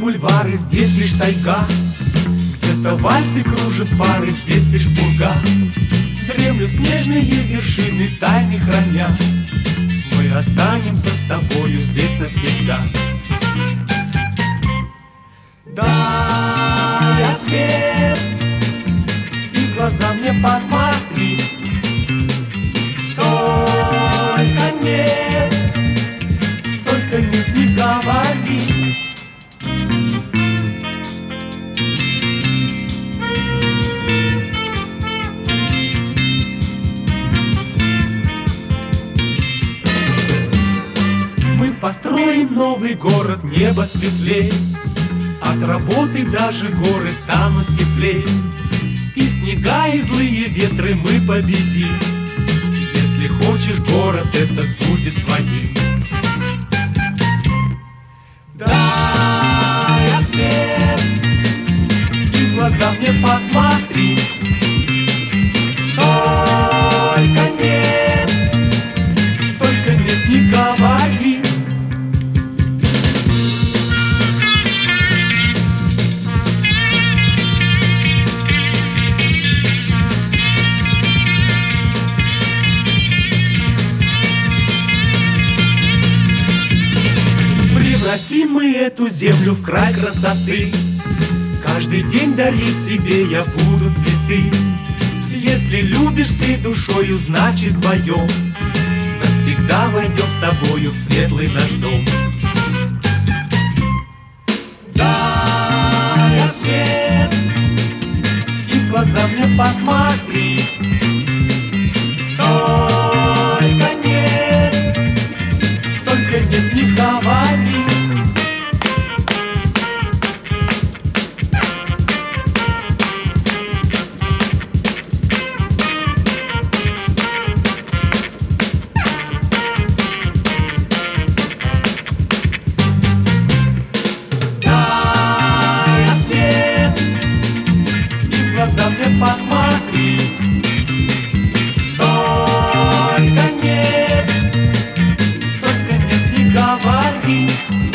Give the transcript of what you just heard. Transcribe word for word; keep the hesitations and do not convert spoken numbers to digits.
бульвары, здесь лишь тайга. Где-то в вальсе кружит пары, здесь лишь пурга. Дремлют снежные вершины, тайны храня. Мы останемся с тобою здесь навсегда. Дай ответ и в глаза мне посмотри. Только нет, только нет, не говори. Мы построим новый город, небо светлей. От работы даже горы станут теплее. И снега, и злые ветры мы победим. Если хочешь, город этот будет твоим. Дай ответ и в глаза мне посмотри. Только нет, только нет, не говори. Превратим мы эту землю в край красоты. Каждый день дарить тебе я буду цветы. Если любишь всей душою, значит вдвоем навсегда войдем с тобою в светлый наш дом. Дай ответ и в глаза мне посмотри. Только нет, только нет, не говори. За мне посмотри. Только нет, только нет, не говори.